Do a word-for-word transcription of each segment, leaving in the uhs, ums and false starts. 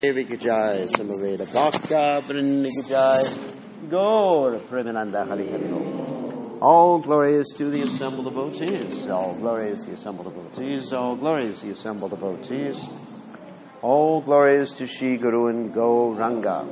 Devi ki jai, Samaveda Bhakta Vrinda ki jai, Gaur Premananda Hari Hari Ho. All glory is to the assembled devotees. All glory is to the assembled devotees. All glory is to the assembled devotees. All glory is to Shri Guru and Gauranga.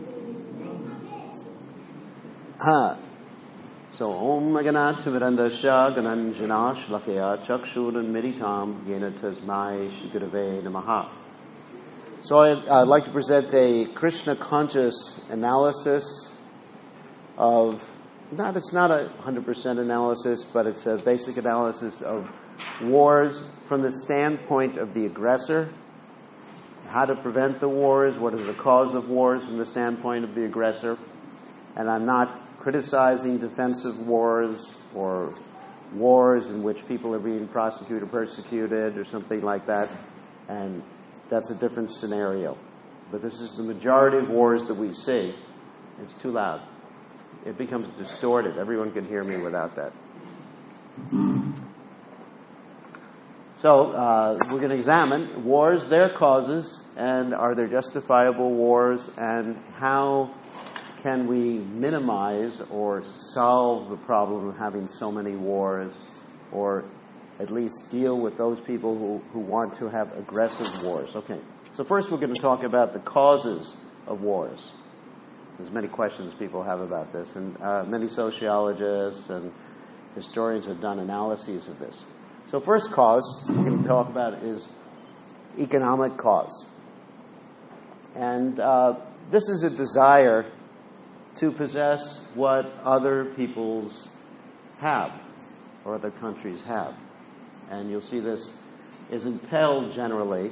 Ha. So, Om Maganat Virandasya Gananjana Shlakaya Chakshuran Meditam Yena Tasmai Shri Gurave Namaha. So I, I'd like to present a Krishna conscious analysis of, not it's not a one hundred percent analysis, but it's a basic analysis of wars from the standpoint of the aggressor, how to prevent the wars, what is the cause of wars from the standpoint of the aggressor. And I'm not criticizing defensive wars or wars in which people are being prosecuted, persecuted, or something like that. And that's a different scenario. But this is the majority of wars that we see. It's too loud. It becomes distorted. Everyone can hear me without that. So uh, we're going to examine wars, their causes, and are there justifiable wars, and how can we minimize or solve the problem of having so many wars, or at least deal with those people who, who want to have aggressive wars. Okay, so first we're going to talk about the causes of wars. There's many questions people have about this, and uh, many sociologists and historians have done analyses of this. So first cause we're going to talk about is economic cause. And uh, this is a desire to possess what other peoples have, or other countries have. And you'll see this is impelled generally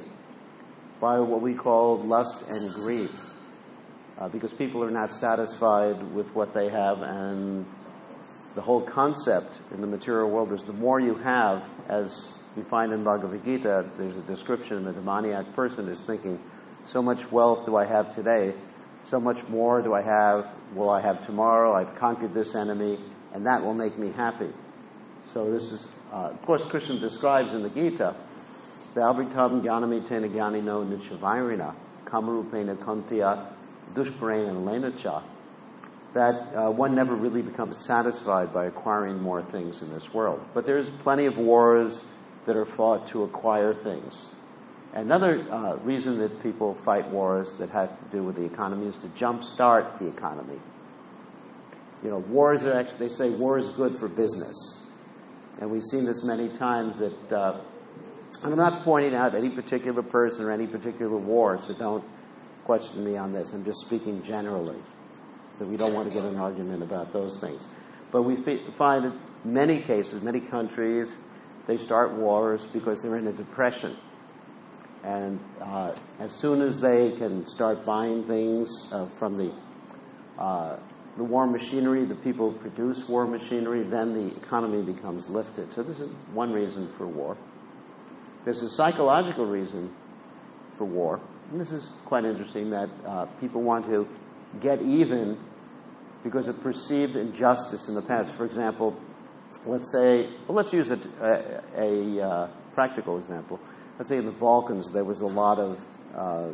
by what we call lust and greed, uh, because people are not satisfied with what they have, and the whole concept in the material world is the more you have, as we find in Bhagavad Gita, there's a description the demoniac person is thinking, so much wealth do I have today, so much more do I have, will I have tomorrow, I've conquered this enemy, and that will make me happy. So this is, uh, of course, Krishna describes in the Gita, Valbritam Jnanamitena Jnanino Nichavairina, Kamarupena Kantiya Dushparena Lenacha, that uh, one never really becomes satisfied by acquiring more things in this world. But there's plenty of wars that are fought to acquire things. Another uh, reason that people fight wars that have to do with the economy is to jumpstart the economy. You know, wars are actually, they say war is good for business. And we've seen this many times that, uh, and I'm not pointing out any particular person or any particular war, so don't question me on this. I'm just speaking generally. So we don't want to get an argument about those things. But we find in many cases, many countries, they start wars because they're in a depression. And uh, as soon as they can start buying things uh, from the uh, the war machinery, the people who produce war machinery, then the economy becomes lifted. So this is one reason for war. There's a psychological reason for war. And this is quite interesting, that uh, people want to get even because of perceived injustice in the past. For example, let's say, well, let's use a, a, a uh, practical example. Let's say in the Balkans there was a lot of uh,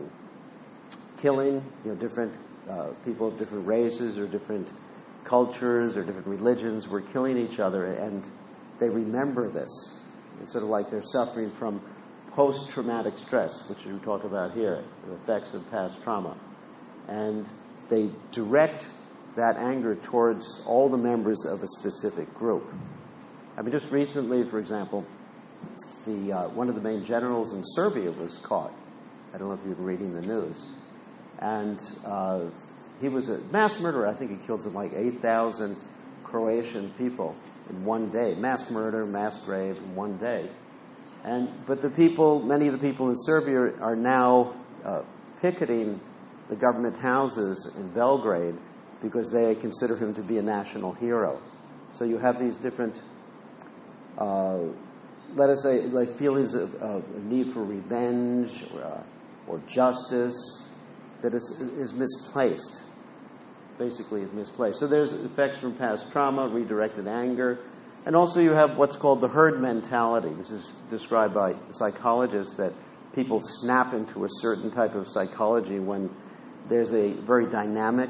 killing, you know, different uh, people of different races or different cultures or different religions were killing each other, and they remember this. It's sort of like they're suffering from post-traumatic stress, which we talk about here, the effects of past trauma. And they direct that anger towards all the members of a specific group. I mean, just recently, for example, The, uh, one of the main generals in Serbia was caught. I don't know if you've been reading the news. And uh, he was a mass murderer. I think he killed some like eight thousand Croatian people in one day. Mass murder, mass grave in one day. And But the people, many of the people in Serbia are now uh, picketing the government houses in Belgrade because they consider him to be a national hero. So you have these different Uh, let us say, like feelings of, of a need for revenge or, uh, or justice that is, is misplaced. Basically, is misplaced. So there's effects from past trauma, redirected anger, and also you have what's called the herd mentality. This is described by psychologists, that people snap into a certain type of psychology when there's a very dynamic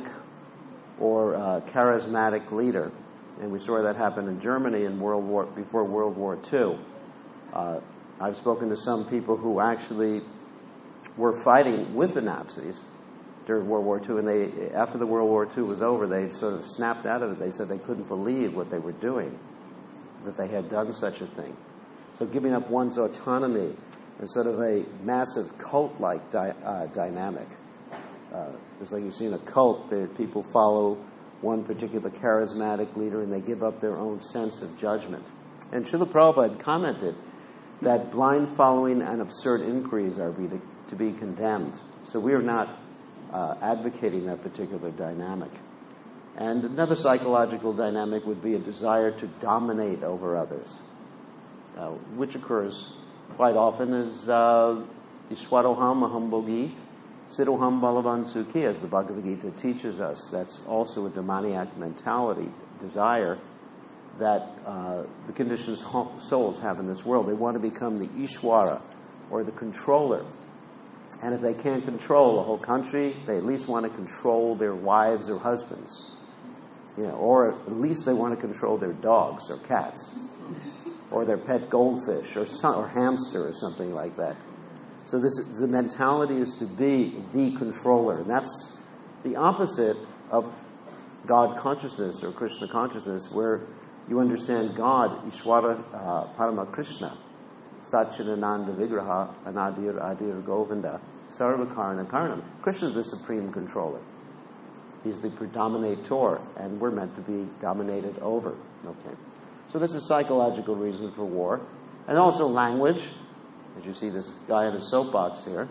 or uh, charismatic leader. And we saw that happen in Germany in World War before World War Two. Uh, I've spoken to some people who actually were fighting with the Nazis during World War Two, and they, after the World War Two was over, they sort of snapped out of it. They said they couldn't believe what they were doing, that they had done such a thing. So giving up one's autonomy and sort of a massive cult-like di- uh, dynamic. Uh, it's like you see in a cult that people follow one particular charismatic leader and they give up their own sense of judgment. And Srila Prabhupada commented that blind following and absurd inquiries are be to, to be condemned. So we are not uh, advocating that particular dynamic. And another psychological dynamic would be a desire to dominate over others, uh, which occurs quite often as uh, Ishwaroham Ahambogi, Siddhoham Balavan Sukhi, as the Bhagavad Gita teaches us. That's also a demoniac mentality, desire that uh, the conditioned souls have in this world. They want to become the Ishwara, or the controller. And if they can't control a whole country, they at least want to control their wives or husbands. You know, or at least they want to control their dogs or cats, or their pet goldfish, or some, or hamster, or something like that. So this, the mentality is to be the controller. And that's the opposite of God consciousness or Krishna consciousness, where you understand God, Ishwara uh, Parama Krishna, Satchidananda Vigraha, Anadir Adir Govinda, Sarvakarna Karnam. Krishna is the supreme controller. He's the predominator, and we're meant to be dominated over. Okay. So this is psychological reason for war. And also language. As you see this guy in a soapbox here.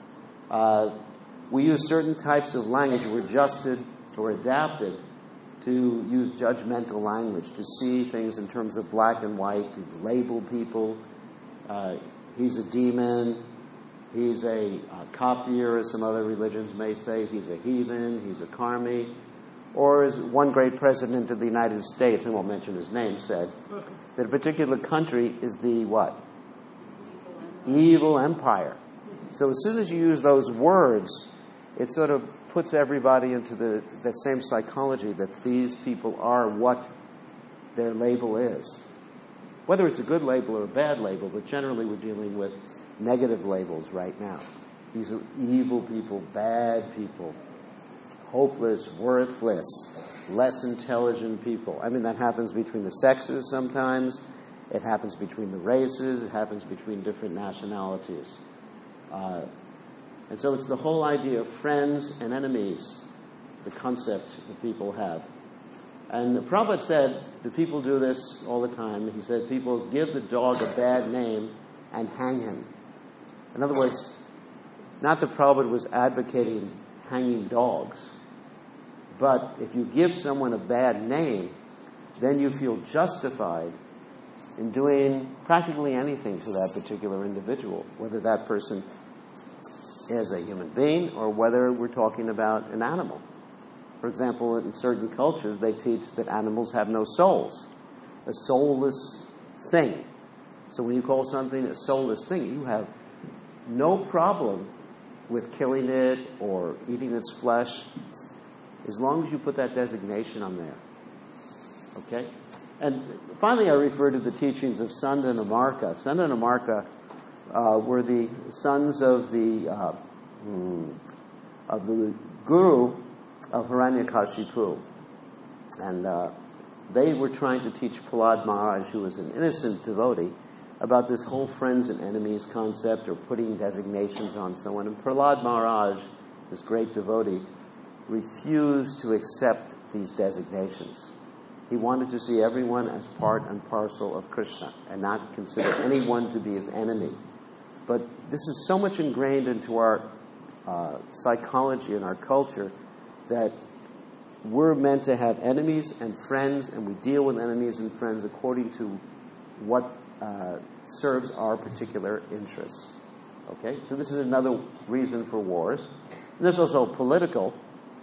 Uh, we use certain types of language. We're adjusted or adapted to use judgmental language, to see things in terms of black and white, to label people. Uh, he's a demon. He's a uh, copier, as some other religions may say. He's a heathen. He's a karmi. Or as one great president of the United States, I won't mention his name, said, that a particular country is the what? Evil empire. So as soon as you use those words, it sort of puts everybody into the that same psychology that these people are what their label is. Whether it's a good label or a bad label, but generally we're dealing with negative labels right now. These are evil people, bad people, hopeless, worthless, less intelligent people. I mean, that happens between the sexes sometimes. It happens between the races. It happens between different nationalities. Uh, and so it's the whole idea of friends and enemies, the concept that people have. And Prabhupada said that people do this all the time. He said people give the dog a bad name and hang him. In other words, not that Prabhupada was advocating hanging dogs, but if you give someone a bad name, then you feel justified in doing practically anything to that particular individual, whether that person is a human being or whether we're talking about an animal. For example, in certain cultures, they teach that animals have no souls, a soulless thing. So when you call something a soulless thing, you have no problem with killing it or eating its flesh, as long as you put that designation on there. Okay? And finally, I refer to the teachings of Sanda and Amarka. Sanda and Amarka uh, were the sons of the uh, hmm, of the guru of Hiranyakashipu, and uh, they were trying to teach Prahlad Maharaj, who was an innocent devotee, about this whole friends and enemies concept, or putting designations on someone. And Prahlad Maharaj, this great devotee, refused to accept these designations. He wanted to see everyone as part and parcel of Krishna and not consider anyone to be his enemy. But this is so much ingrained into our uh, psychology and our culture that we're meant to have enemies and friends, and we deal with enemies and friends according to what uh, serves our particular interests. Okay? So this is another reason for wars. And there's also political.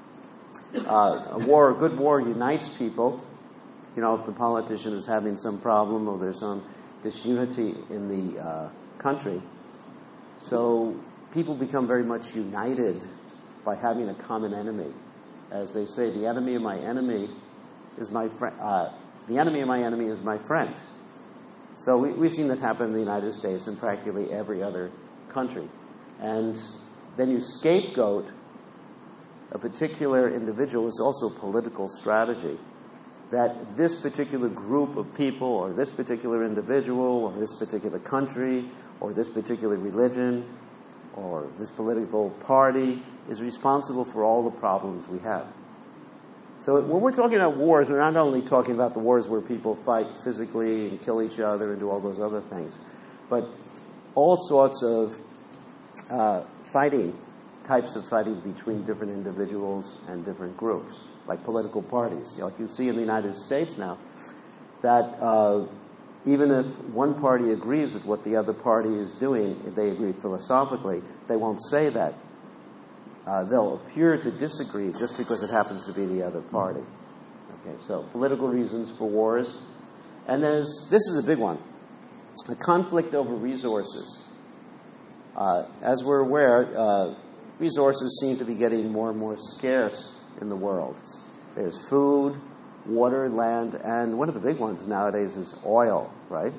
Uh, a war, a good war unites people. You know, if the politician is having some problem or there's some disunity in the uh, country, So people become very much united by having a common enemy. As they say, the enemy of my enemy is my friend. Uh, the enemy of my enemy is my friend. So we, we've seen that happen in the United States and practically every other country. And then you scapegoat a particular individual. Is also political strategy. That this particular group of people, or this particular individual, or this particular country, or this particular religion, or this political party is responsible for all the problems we have. So when we're talking about wars, we're not only talking about the wars where people fight physically and kill each other and do all those other things, but all sorts of uh, fighting, types of fighting between different individuals and different groups, like political parties. You know, like you see in the United States now, that uh, even if one party agrees with what the other party is doing, if they agree philosophically, they won't say that. Uh, they'll appear to disagree just because it happens to be the other party. Okay, so political reasons for wars. And there's, this is a big one, a conflict over resources. Uh, as we're aware, uh, resources seem to be getting more and more scarce in the world. There's food, water, land, and one of the big ones nowadays is oil, right?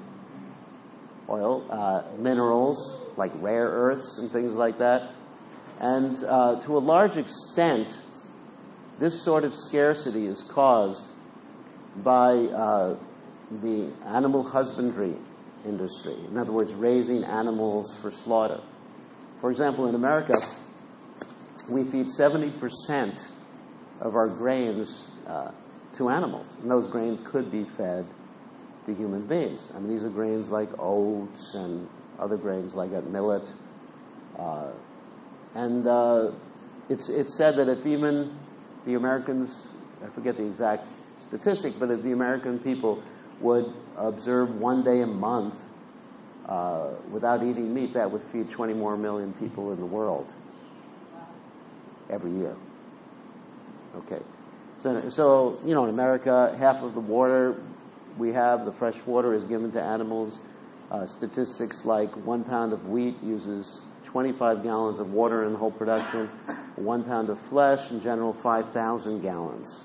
Oil, uh, minerals, like rare earths and things like that. And uh, to a large extent, this sort of scarcity is caused by uh, the animal husbandry industry. In other words, raising animals for slaughter. For example, in America, we feed seventy percent of our grains uh, to animals. And those grains could be fed to human beings. I mean, these are grains like oats and other grains like that, millet. Uh, and uh, it's, it's said that if even the Americans, I forget the exact statistic, but if the American people would observe one day a month uh, without eating meat, that would feed twenty more million people in the world every year. Okay. So, so, you know, in America, half of the water we have, the fresh water, is given to animals. Uh, statistics like one pound of wheat uses twenty-five gallons of water in the whole production. One pound of flesh, in general, five thousand gallons.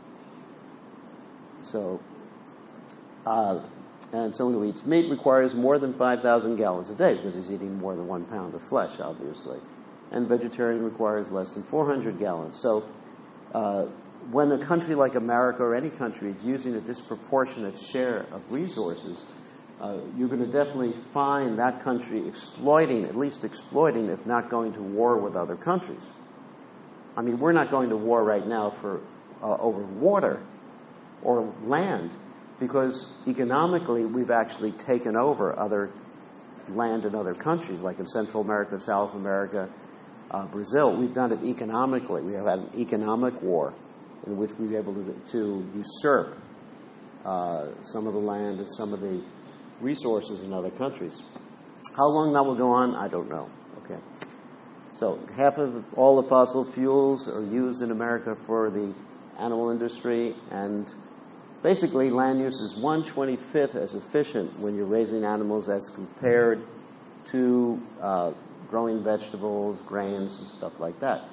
So, uh, and someone who eats meat requires more than five thousand gallons a day because he's eating more than one pound of flesh, obviously. And vegetarian requires less than four hundred gallons. So, uh, when a country like America or any country is using a disproportionate share of resources, uh, you're going to definitely find that country exploiting, at least exploiting, if not going to war with other countries. I mean, we're not going to war right now for uh, over water or land because economically we've actually taken over other land in other countries, like in Central America, South America, uh, Brazil. We've done it economically. We have had an economic war in which we were able to, to usurp uh, some of the land and some of the resources in other countries. How long that will go on, I don't know. Okay. So half of all the fossil fuels are used in America for the animal industry, and basically land use is one twenty-fifth as efficient when you're raising animals as compared to uh, growing vegetables, grains, and stuff like that.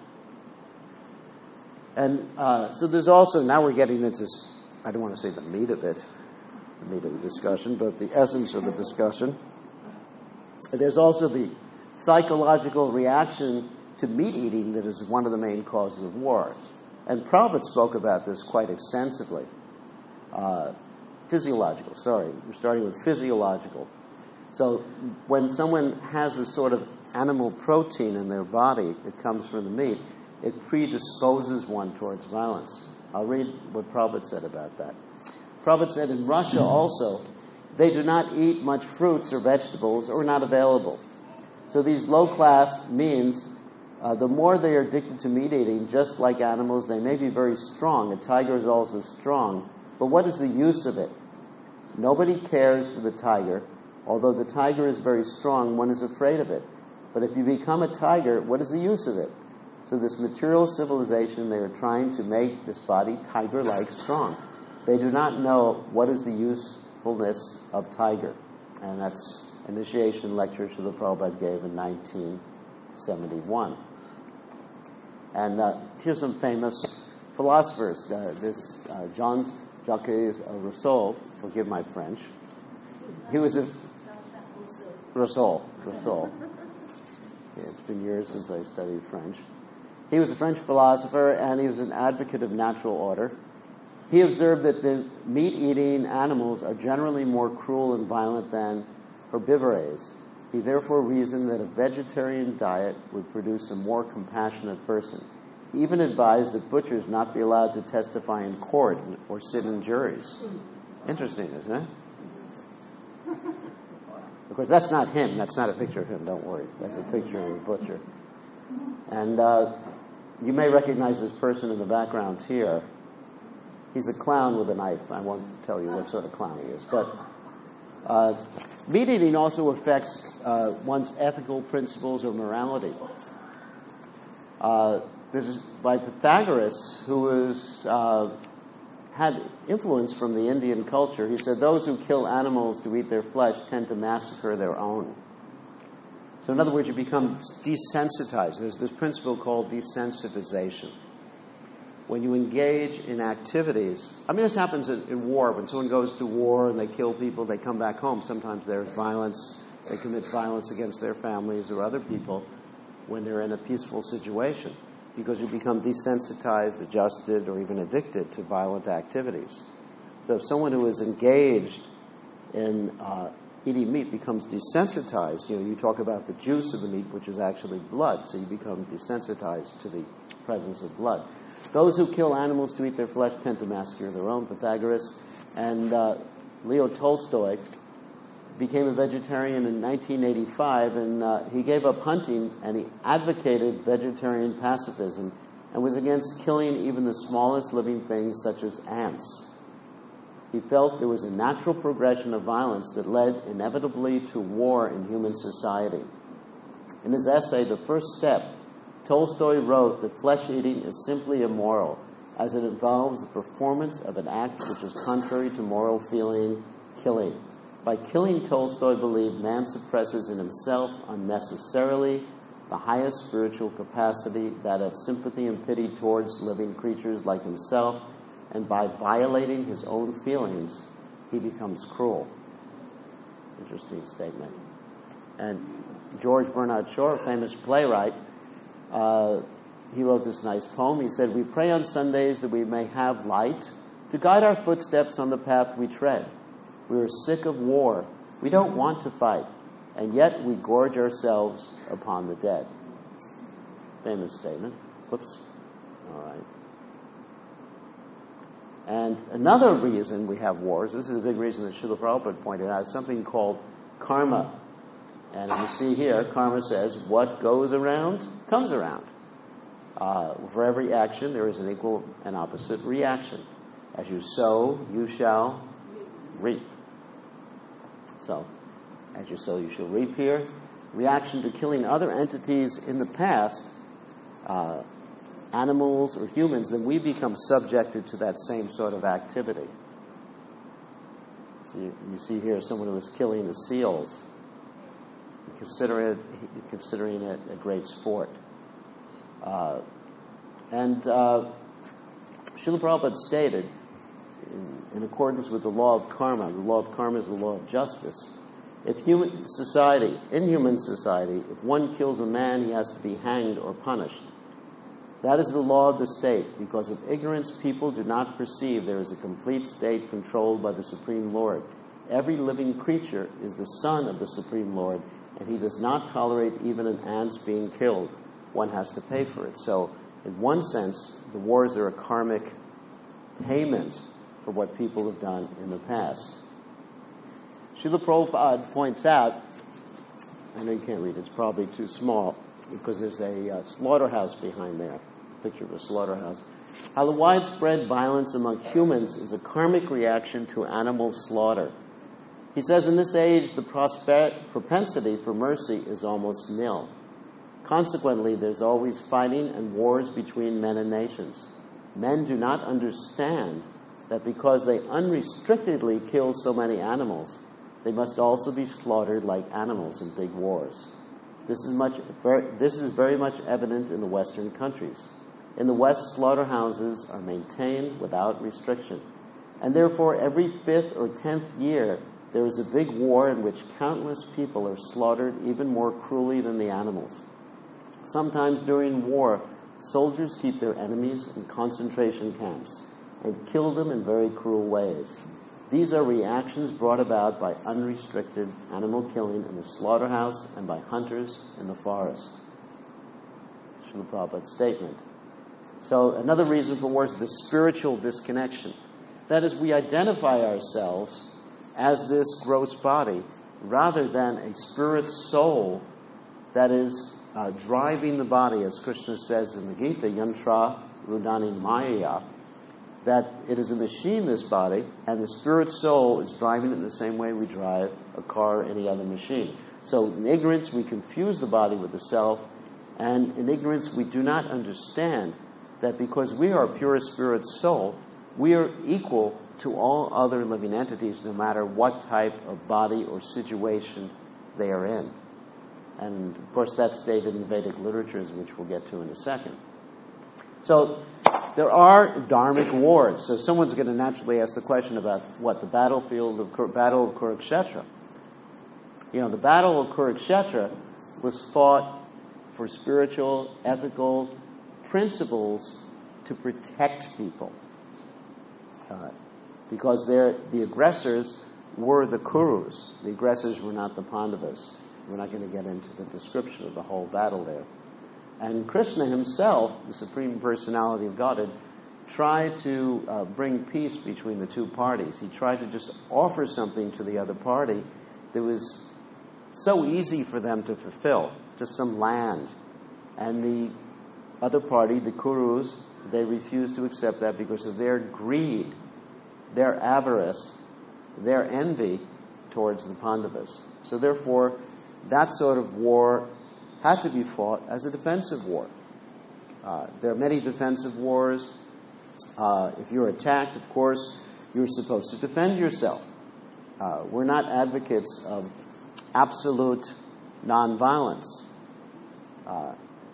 And uh, so there's also, now we're getting into, I don't want to say the meat of it, the meat of the discussion, but the essence of the discussion. There's also the psychological reaction to meat eating that is one of the main causes of wars. And Prabhupada spoke about this quite extensively. Uh, physiological, sorry, we're starting with physiological. So when someone has a sort of animal protein in their body that comes from the meat, it predisposes one towards violence. I'll read what Prabhupada said about that. Prabhupada said in Russia also, they do not eat much fruits or vegetables or not available. So these low-class means uh, the more they are addicted to meat eating, just like animals, they may be very strong. A tiger is also strong. But what is the use of it? Nobody cares for the tiger. Although the tiger is very strong, one is afraid of it. But if you become a tiger, what is the use of it? So this material civilization, they are trying to make this body tiger-like strong. They do not know what is the usefulness of tiger. And that's initiation lecture Srila Prabhupada gave in nineteen seventy-one. And uh, here's some famous philosophers. Uh, this uh, Jean-Jacques Rousseau, forgive my French. He was a Rousseau. Rousseau. Yeah, it's been years since I studied French. He was a French philosopher, and he was an advocate of natural order. He observed that the meat-eating animals are generally more cruel and violent than herbivores. He therefore reasoned that a vegetarian diet would produce a more compassionate person. He even advised that butchers not be allowed to testify in court or sit in juries. Interesting, isn't it? Of course, that's not him. That's not a picture of him, don't worry. That's a picture of a butcher. And uh, you may recognize this person in the background here. He's a clown with a knife. I won't tell you what sort of clown he is. But uh, meat eating also affects uh, one's ethical principles or morality. Uh, this is by Pythagoras, who was, uh, had influence from the Indian culture. He said, those who kill animals to eat their flesh tend to massacre their own. So in other words, you become desensitized. There's this principle called desensitization. When you engage in activities, I mean, this happens in, in war. When someone goes to war and they kill people, they come back home. Sometimes there's violence. They commit violence against their families or other people when they're in a peaceful situation, because you become desensitized, adjusted, or even addicted to violent activities. So if someone who is engaged in uh, eating meat becomes desensitized, you know, you talk about the juice of the meat, which is actually blood, so you become desensitized to the presence of blood. Those who kill animals to eat their flesh tend to massacre their own, Pythagoras. And uh, Leo Tolstoy became a vegetarian in nineteen eighty-five, and uh, he gave up hunting, and he advocated vegetarian pacifism and was against killing even the smallest living things, such as ants. He felt there was a natural progression of violence that led inevitably to war in human society. In his essay, The First Step, Tolstoy wrote that flesh-eating is simply immoral, as it involves the performance of an act which is contrary to moral feeling, killing. By killing, Tolstoy believed man suppresses in himself unnecessarily the highest spiritual capacity, that of sympathy and pity towards living creatures like himself, and by violating his own feelings, he becomes cruel. Interesting statement. And George Bernard Shaw, a famous playwright, uh, he wrote this nice poem. He said, "We pray on Sundays that we may have light to guide our footsteps on the path we tread. We are sick of war. We don't want to fight, and yet we gorge ourselves upon the dead." Famous statement. Whoops. All right. And another reason we have wars, this is a big reason that Srila Prabhupada pointed out, is something called karma. And you see here, karma says, what goes around, comes around. Uh, for every action, there is an equal and opposite reaction. As you sow, you shall reap. So, as you sow, you shall reap here. Reaction to killing other entities in the past, uh, animals or humans, then we become subjected to that same sort of activity. So you, you see here someone who was killing the seals. You consider it, you're considering it a great sport. Uh, and uh, Srila Prabhupada stated, in, in accordance with the law of karma, the law of karma is the law of justice. If human society, in human society, if one kills a man, he has to be hanged or punished. That is the law of the state. Because of ignorance, people do not perceive there is a complete state controlled by the Supreme Lord. Every living creature is the son of the Supreme Lord, and he does not tolerate even an ant's being killed. One has to pay for it. So, in one sense, the wars are a karmic payment for what people have done in the past. Srila Prabhupada points out, I know you can't read, it's probably too small, because there's a uh, slaughterhouse behind there, a picture of a slaughterhouse, how the widespread violence among humans is a karmic reaction to animal slaughter. He says, in this age, the prosper- propensity for mercy is almost nil. Consequently, there's always fighting and wars between men and nations. Men do not understand that because they unrestrictedly kill so many animals, They must also be slaughtered like animals in big wars. This is much. This is very much evident in the Western countries. In the West, slaughterhouses are maintained without restriction, and therefore every fifth or tenth year there is a big war in which countless people are slaughtered even more cruelly than the animals. Sometimes during war, soldiers keep their enemies in concentration camps and kill them in very cruel ways. These are reactions brought about by unrestricted animal killing in the slaughterhouse and by hunters in the forest. Srila Prabhupada's statement. So another reason for war is the spiritual disconnection. That is, we identify ourselves as this gross body rather than a spirit soul that is uh, driving the body, as Krishna says in the Gita, yantra rudani maya, that it is a machine, this body, and the spirit soul is driving it in the same way we drive a car or any other machine. So in ignorance, we confuse the body with the self, and in ignorance, we do not understand that because we are a pure spirit soul, we are equal to all other living entities, no matter what type of body or situation they are in. And, of course, that's stated in Vedic literatures, which we'll get to in a second. So there are dharmic wars. So someone's going to naturally ask the question about what? The battlefield of Kur- Battle of Kurukshetra. You know, the Battle of Kurukshetra was fought for spiritual, ethical principles to protect people. Uh, because they're, the aggressors were the Kurus. The aggressors were not the Pandavas. We're not going to get into the description of the whole battle there. And Krishna himself, the Supreme Personality of Godhead, tried to uh, bring peace between the two parties. He tried to just offer something to the other party that was so easy for them to fulfill, just some land. And the other party, the Kurus, they refused to accept that because of their greed, their avarice, their envy towards the Pandavas. So therefore, that sort of war had to be fought as a defensive war. Uh, there are many defensive wars. Uh, if you're attacked, of course, you're supposed to defend yourself. Uh, we're not advocates of absolute nonviolence. Uh,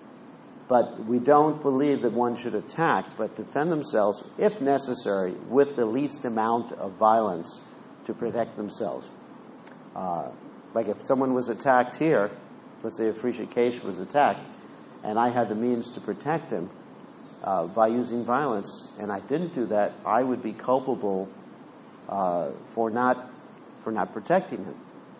but we don't believe that one should attack, but defend themselves, if necessary, with the least amount of violence to protect themselves. Uh, like if someone was attacked here, let's say if Rishikesh was attacked, and I had the means to protect him uh, by using violence, and I didn't do that, I would be culpable uh, for not for not protecting him.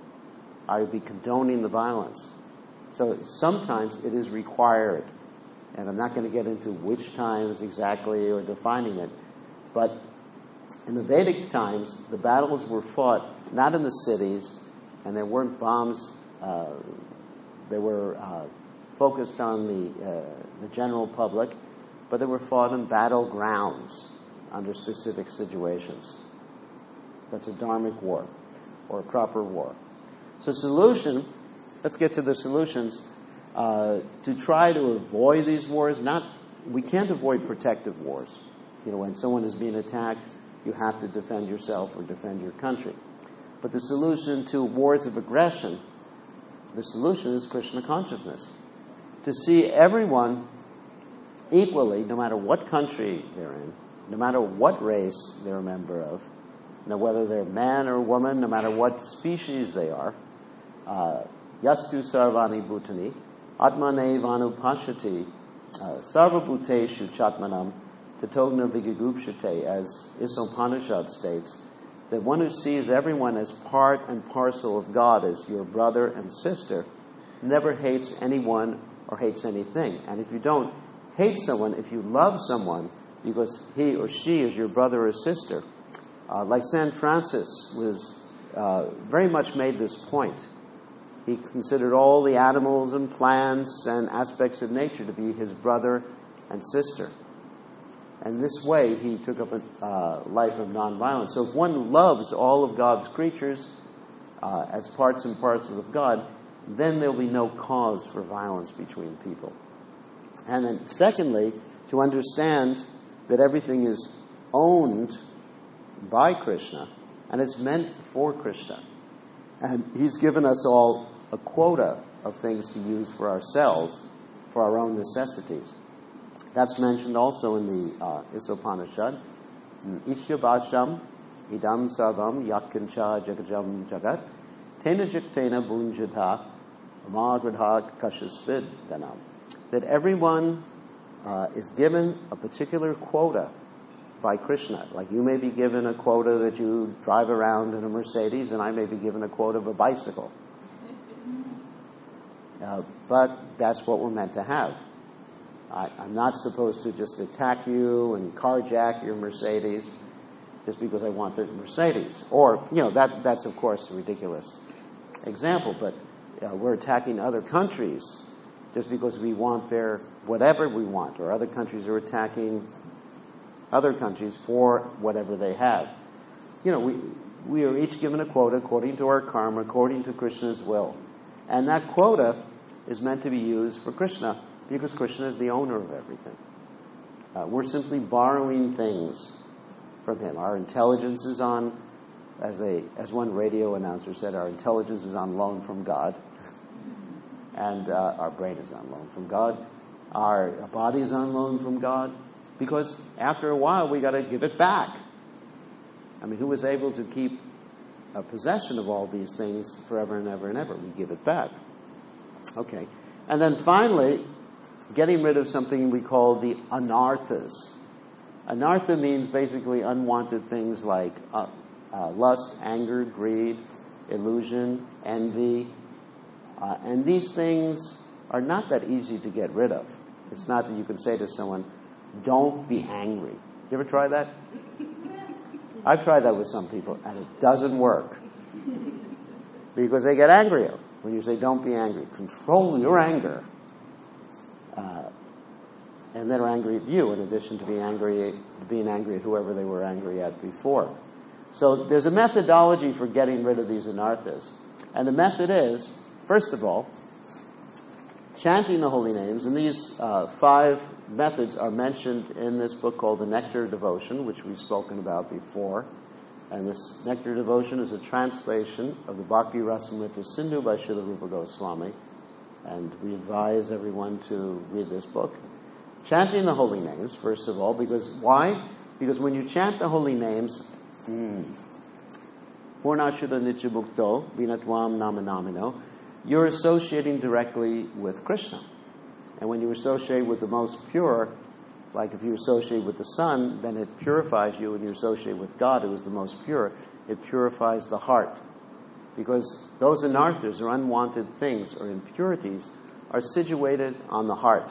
I would be condoning the violence. So sometimes it is required, and I'm not going to get into which times exactly or defining it, but in the Vedic times, the battles were fought not in the cities, and there weren't bombs. Uh, they were uh, focused on the uh, the general public, but they were fought in battlegrounds under specific situations. That's a dharmic war, or a proper war. So solution, let's get to the solutions. Uh, to try to avoid these wars, not we can't avoid protective wars. You know, when someone is being attacked, you have to defend yourself or defend your country. But the solution to wars of aggression, the solution is Krishna consciousness. To see everyone equally, no matter what country they're in, no matter what race they're a member of, no whether they're man or woman, no matter what species they are, uh, yastu sarvani bhutani, atmane vanu pashati, sarva bhuteshu chatmanam, tatogna vigagupshate, as Isopanishad states, that one who sees everyone as part and parcel of God, as your brother and sister, never hates anyone or hates anything. And if you don't hate someone, if you love someone because he or she is your brother or sister, uh, like Saint Francis was uh, very much made this point. He considered all the animals and plants and aspects of nature to be his brother and sister. And this way, he took up a uh, life of nonviolence. So if one loves all of God's creatures uh, as parts and parcels of God, then there will be no cause for violence between people. And then secondly, to understand that everything is owned by Krishna, and it's meant for Krishna. And he's given us all a quota of things to use for ourselves, for our own necessities. That's mentioned also in the uh, Isopanishad. Ishyabhasham idam sarvam yatkancha jagajam jagat tena jiktena bunjadha amagradha kashasvid danam. That everyone uh, is given a particular quota by Krishna. Like you may be given a quota that you drive around in a Mercedes, and I may be given a quota of a bicycle. Uh, but that's what we're meant to have. I, I'm not supposed to just attack you and carjack your Mercedes just because I want the Mercedes. Or, you know, that that's of course a ridiculous example, but uh, we're attacking other countries just because we want their whatever we want, or other countries are attacking other countries for whatever they have. You know, we we are each given a quota according to our karma, according to Krishna's will. And that quota is meant to be used for Krishna, because Krishna is the owner of everything. Uh, we're simply borrowing things from him. Our intelligence is on, as they, as one radio announcer said, our intelligence is on loan from God. And uh, our brain is on loan from God. Our body is on loan from God. Because after a while, we got to give it back. I mean, who was able to keep a possession of all these things forever and ever and ever? We give it back. Okay. And then finally, getting rid of something we call the anarthas. Anartha means basically unwanted things like uh, uh, lust, anger, greed, illusion, envy. Uh, and these things are not that easy to get rid of. It's not that you can say to someone, don't be angry. You ever try that? I've tried that with some people, and it doesn't work. Because they get angrier when you say, don't be angry. Control your anger. Uh, and they're angry at you in addition to being angry, being angry at whoever they were angry at before. So there's a methodology for getting rid of these anarthas. And the method is, first of all, chanting the holy names. And these uh, five methods are mentioned in this book called The Nectar Devotion, which we've spoken about before. And this Nectar Devotion is a translation of the Bhakti Rasamrita Sindhu by Srila Rupa Goswami. And we advise everyone to read this book. Chanting the holy names, first of all, because why? Because when you chant the holy names, Purnashudha Nityamukto, Vinatvam Namanamino, you're associating directly with Krishna. And when you associate with the most pure, like if you associate with the sun, then it purifies you. When you associate with God, who is the most pure, it purifies the heart. Because those anarthas, or unwanted things, or impurities, are situated on the heart.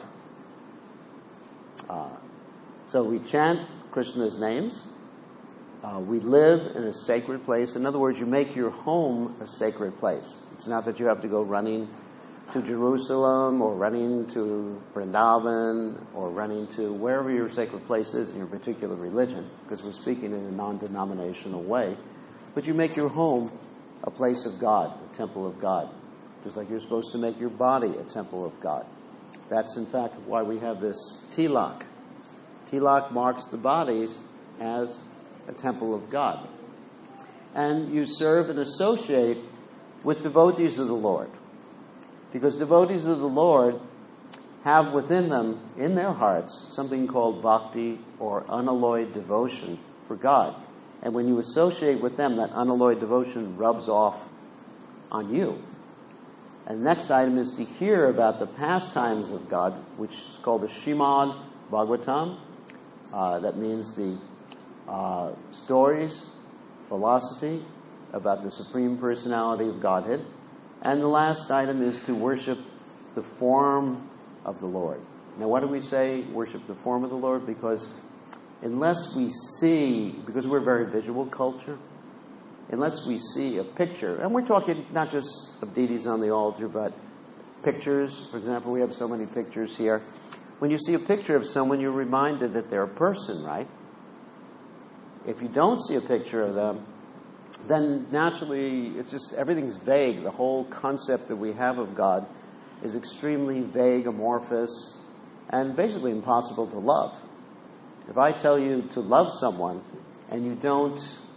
Uh, so we chant Krishna's names. Uh, we live in a sacred place. In other words, you make your home a sacred place. It's not that you have to go running to Jerusalem or running to Vrindavan or running to wherever your sacred place is in your particular religion, because we're speaking in a non-denominational way. But you make your home a place of God, a temple of God, just like you're supposed to make your body a temple of God. That's, in fact, why we have this tilak. Tilak marks the bodies as a temple of God. And you serve and associate with devotees of the Lord. Because devotees of the Lord have within them, in their hearts, something called bhakti, or unalloyed devotion for God. And when you associate with them, that unalloyed devotion rubs off on you. And the next item is to hear about the pastimes of God, which is called the Srimad Bhagavatam. Uh, that means the uh, stories, philosophy about the Supreme Personality of Godhead. And the last item is to worship the form of the Lord. Now, why do we say worship the form of the Lord? Because unless we see, because we're a very visual culture, unless we see a picture, and we're talking not just of deities on the altar, but pictures. For example, we have so many pictures here. When you see a picture of someone, you're reminded that they're a person, right? If you don't see a picture of them, then naturally, it's just, everything's vague. The whole concept that we have of God is extremely vague, amorphous, and basically impossible to love. If I tell you to love someone, and you don't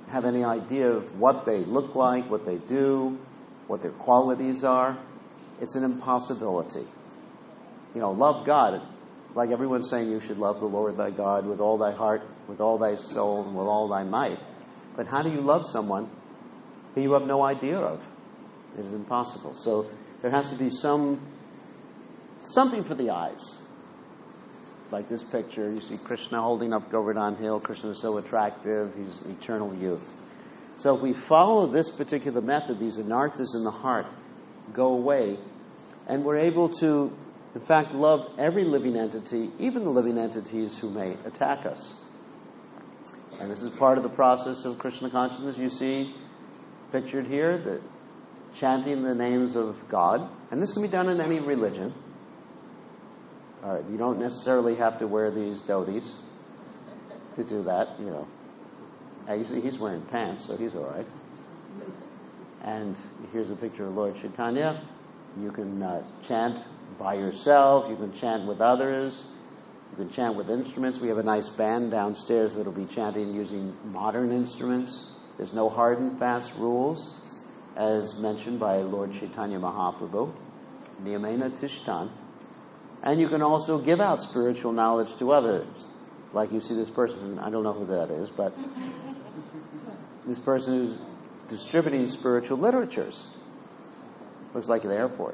have any idea of what they look like, what they do, what their qualities are. It's an impossibility. You know, love God. Like everyone's saying, you should love the Lord thy God with all thy heart, with all thy soul, and with all thy might. But how do you love someone who you have no idea of? It is impossible. So there has to be some something for the eyes. Like this picture, you see Krishna holding up Govardhan Hill. Krishna is so attractive. He's eternal youth. So if we follow this particular method, these anarthas in the heart go away, and we're able to, in fact, love every living entity, even the living entities who may attack us. And this is part of the process of Krishna consciousness. You see pictured here, that chanting the names of God. And this can be done in any religion. All right, you don't necessarily have to wear these dhotis to do that, you know. You see, he's wearing pants, so he's all right. And here's a picture of Lord Chaitanya. You can uh, chant by yourself. You can chant with others. You can chant with instruments. We have a nice band downstairs that will be chanting using modern instruments. There's no hard and fast rules, as mentioned by Lord Chaitanya Mahaprabhu. Niyamena Tishtan. And you can also give out spiritual knowledge to others. Like you see this person, I don't know who that is, but this person who's distributing spiritual literatures. Looks like an airport.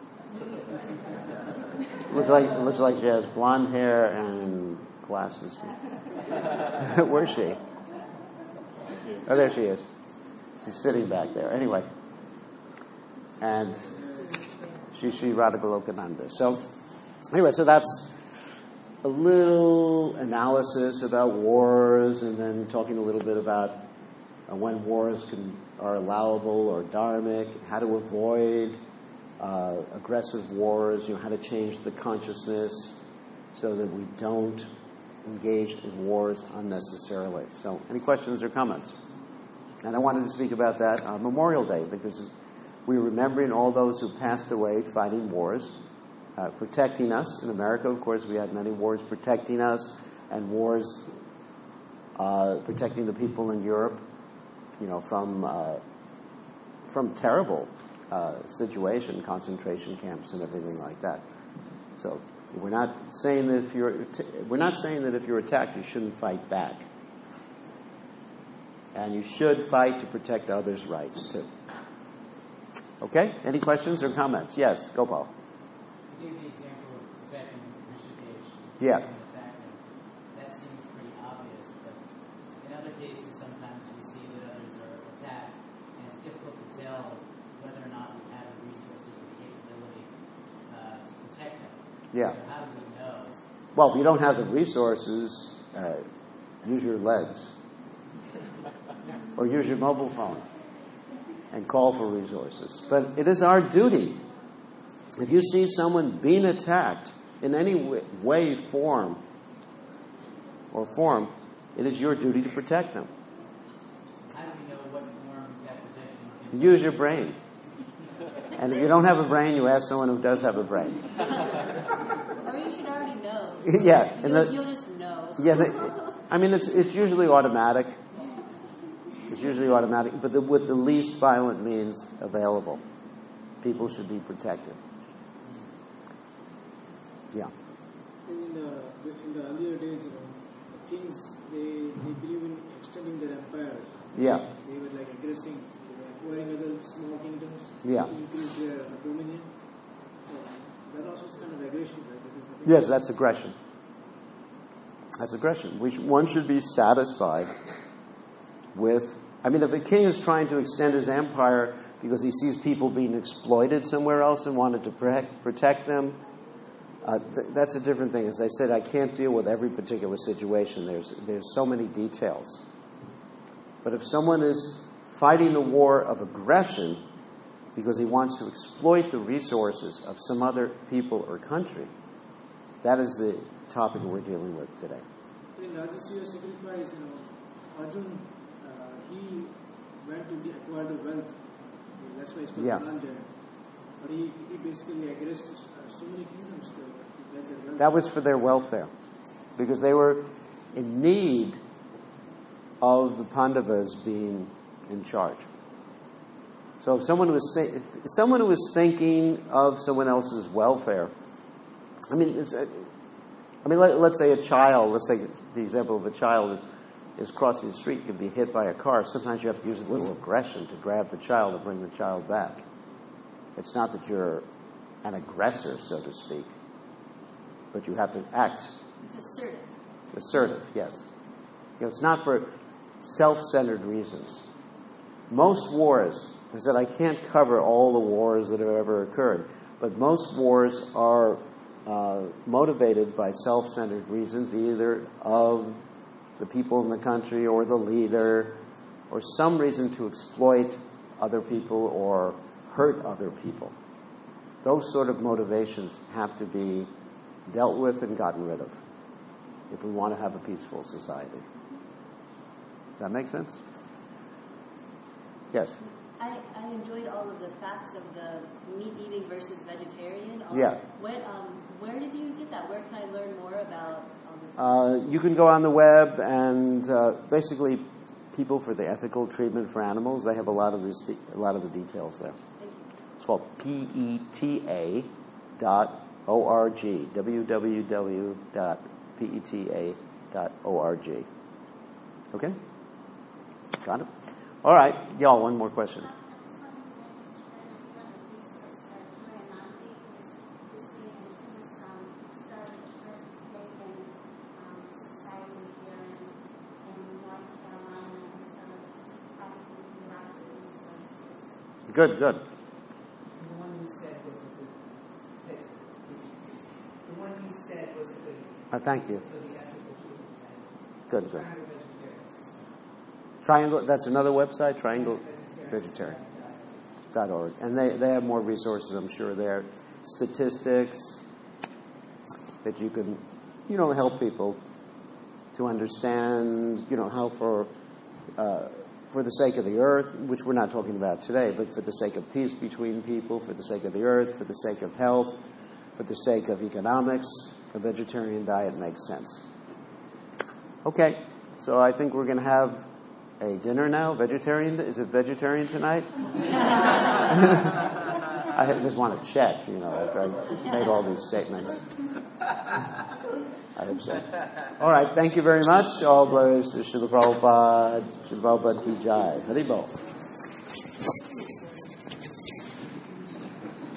looks like looks like she has blonde hair and glasses. Where's she? Oh, there she is. She's sitting back there. Anyway. And she's Sri Radhagolokananda. So, anyway, so that's a little analysis about wars, and then talking a little bit about uh, when wars can are allowable or dharmic, how to avoid uh, aggressive wars, you know, how to change the consciousness so that we don't engage in wars unnecessarily. So, any questions or comments? And I wanted to speak about that on Memorial Day, because we're remembering all those who passed away fighting wars, uh, protecting us. In America, of course, we had many wars protecting us, and wars uh, protecting the people in Europe, you know, from uh, from terrible uh, situation, concentration camps, and everything like that. So we're not saying that if you're we're not saying that if you're attacked, you shouldn't fight back. And you should fight to protect others' rights, too. Okay? Any questions or comments? Yes, Gopal. You gave the example of protecting Rishikesh. Yeah. That seems pretty obvious, but in other cases, sometimes we see that others are attacked, and it's difficult to tell whether or not we have the resources or capability uh, to protect them. Yeah. So how do we know? Well, if you don't have the resources, uh, use your legs. Or use your mobile phone and call for resources. But it is our duty. If you see someone being attacked in any way, form, or form, it is your duty to protect them. How do we know what form that protection is? Use your brain. And if you don't have a brain, you ask someone who does have a brain. Or you should already know. Yeah. And You'll, the, you'll just know. yeah. The, I mean, it's it's usually automatic. It's usually automatic, but the, with the least violent means available. People should be protected. Yeah. In the, in the earlier days, you know, kings, they, they believe in extending their empires. Yeah. They were like aggressing, they were acquiring other small kingdoms Yeah. to increase their dominion. So that also is kind of aggression, right? That is nothing. Yes, that's aggression. That's aggression. We sh- one should be satisfied with, I mean, if a king is trying to extend his empire because he sees people being exploited somewhere else and wanted to protect, protect them, uh, th- that's a different thing. As I said, I can't deal with every particular situation. There's there's so many details. But if someone is fighting a war of aggression because he wants to exploit the resources of some other people or country, that is the topic we're dealing with today. In Rajasuya sacrifice, you know, Arjun, he went to acquire the wealth. That's why it's called Yeah. Gandhar. But he, he basically aggressed uh, so many kingdoms to, to get their wealth. That was for their welfare, because they were in need of the Pandavas being in charge. So if someone was th- if someone who was thinking of someone else's welfare, I mean, it's, uh, I mean, let, let's say a child. Let's take the example of a child is, is crossing the street, can be hit by a car. Sometimes you have to use a little aggression to grab the child and bring the child back. It's not that you're an aggressor, so to speak, but you have to act. It's assertive. Assertive, yes. You know, it's not for self-centered reasons. Most wars, I said I can't cover all the wars that have ever occurred, but most wars are uh, motivated by self-centered reasons, either of the people in the country or the leader, or some reason to exploit other people or hurt other people. Those sort of motivations have to be dealt with and gotten rid of if we want to have a peaceful society. Does that make sense? Yes? I, I enjoyed all of the facts of the meat eating versus vegetarian. All Yeah. What, um, where did you get that? Where can I learn more about all this? Uh, you can go on the web and uh, basically People for the Ethical Treatment for Animals, they have a lot of this, a lot of the details there. Thank you. It's called P E T A dot O R G, w w w dot p e t a dot org. Okay? Got it? All right. Y'all, one more question. Good, good. The one you said was a good. that's- The one you said was a good. Uh, thank you. For the ethical treatment. Good, good. Triangle Vegetarian. Triangle, that's another website, triangle vegetarian dot org. And they, they have more resources, I'm sure, there. Statistics that you can, you know, help people to understand, you know, how for, uh, for the sake of the earth, which we're not talking about today, but for the sake of peace between people, for the sake of the earth, for the sake of health, for the sake of economics, a vegetarian diet makes sense. Okay, so I think we're going to have a dinner now. Vegetarian? Is it vegetarian tonight? I just want to check, you know, after I made all these statements. I hope so. All right, thank you very much. All glories to Srila Prabhupada. Srila Prabhupada ki jai. Haribol.